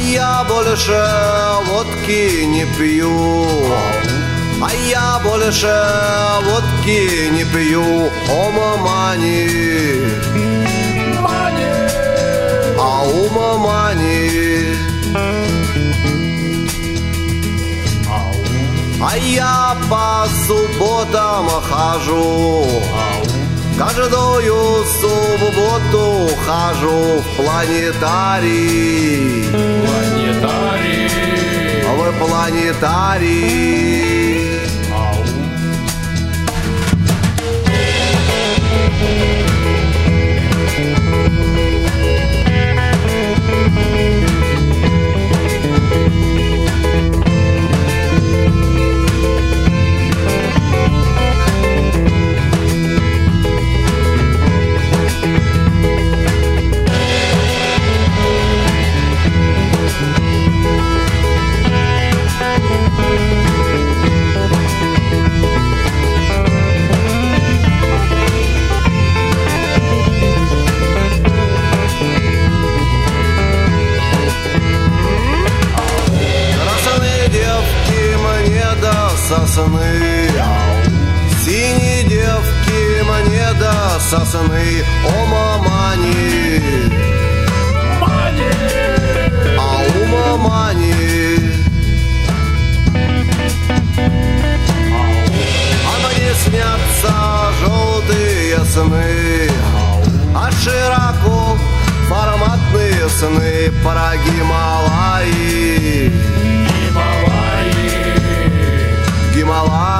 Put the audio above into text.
я больше водки не пью. А я больше водки не пью. О, мамани, а у мамани. А я по субботам хожу, каждую субботу хожу в планетарий. В планетарий. Сосны, синие девки мне до сосны. О, мамани, а у мамани. А мне снятся желтые сны, а широко форматные сны про Гималаи. Гималаи.